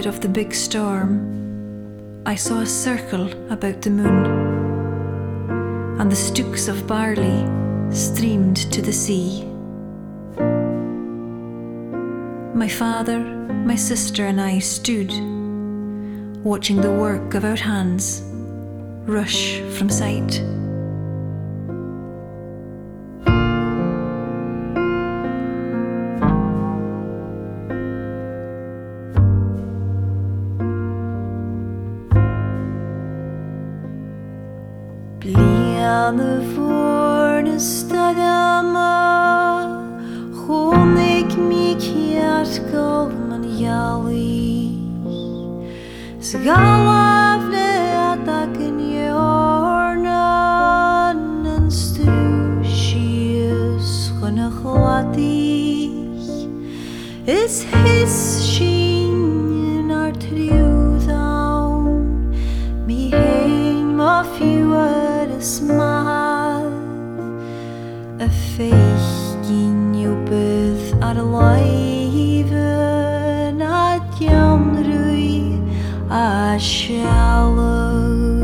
of the big storm, I saw a circle about the moon, and the stooks of barley streamed to the sea. My father, my sister and I stood, watching the work of our hands rush from sight. Bliane vorne stagama, honig mi kjartkal man jali. Sgalavle ataken jornan en stusius gnaglati. Is his shin ar trúðan, mi heim of you smile a feikin you beth ar alive not jamrui a shallow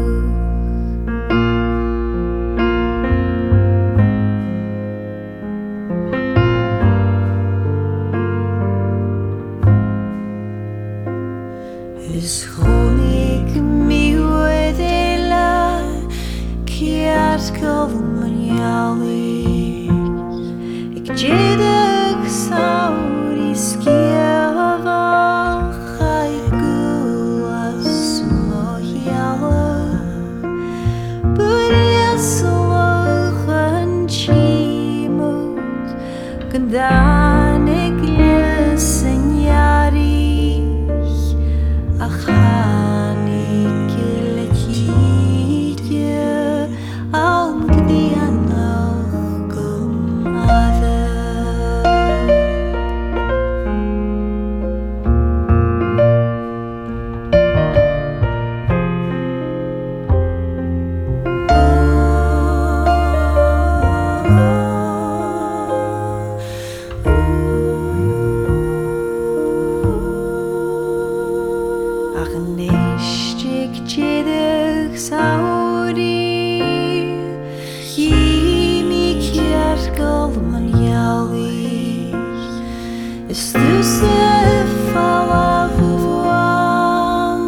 is honig mi with kjartkal man jali. Ik jedek saur I skjeva chai gulas mo jala. Byrja sluggen chimut gandan ik lesen jarich achanik lekitje is dus fala vuan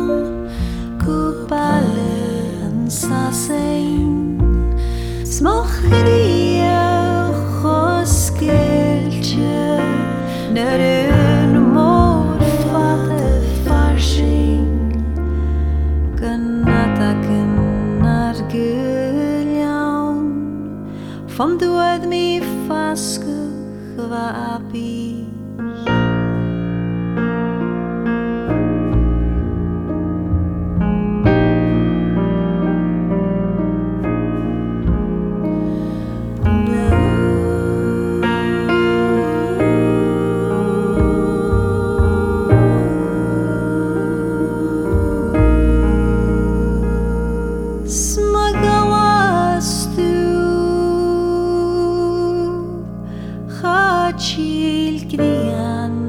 kupale en sasen smochria khoskelche neren mor fate farsing kanata kenar guljan van doed mi faske gewapi. Chil krian